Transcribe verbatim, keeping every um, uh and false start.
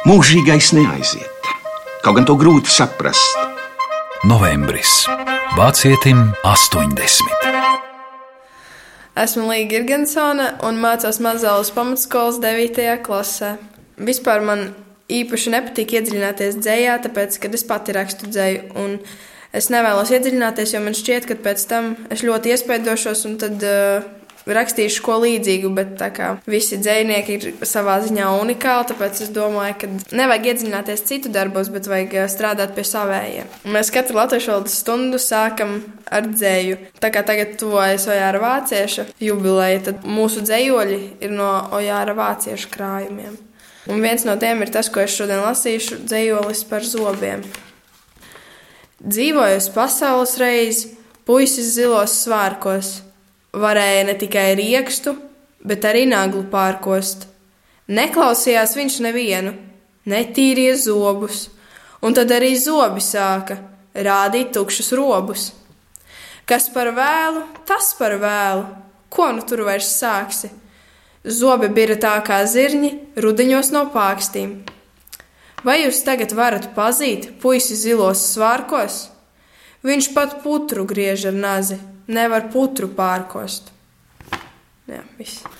Mūžīgais neaiziet, kaut gan to grūti saprast. Novembris. Vācietim astoņdesmit. Esmu Līga Girgensone un mācos Mazalas pamatskolas devītajā klasē. Vispār man īpaši nepatīk iedziļināties dzejā, tāpēc, kad es pati rakstu dzeju. Un es nevēlos iedziļināties, jo man šķiet, ka pēc tam es ļoti iespaidošos un tad uh, rakstīšu ko līdzīgu, bet tā kā visi dzejnieki ir savā ziņā unikāli, tāpēc es domāju, ka nevajag iedziļināties citu darbos, bet vajag strādāt pie savējiem. Mēs katru latviešu valodas stundu sākam ar dzeju. Tā kā tagad tuvojas Ojāra Vācieša jubileja, tad mūsu dzejoļi ir no Ojāra Vācieša krājumiem. Un viens no tiem ir tas, ko es šodien lasīšu, dzejolis par zobiem. Dzīvojas pasaules reiz, puisis zilos svārkos. Varēja ne tikai riekstu, bet arī naglu pārkost. Neklausījās viņš nevienu, netīrīja zobus, un tad arī zobi sāka rādīt tukšus robus. Kas par vēlu, tas par vēlu, ko nu tur vairs sāksi? Zobi bira tā kā zirņi, rudeņos no pākstīm. Vai jūs tagad varat pazīt puisi zilos svārkos? Viņš pat putru griež ar nazi. Nevar putru pārkost. Jā, viss.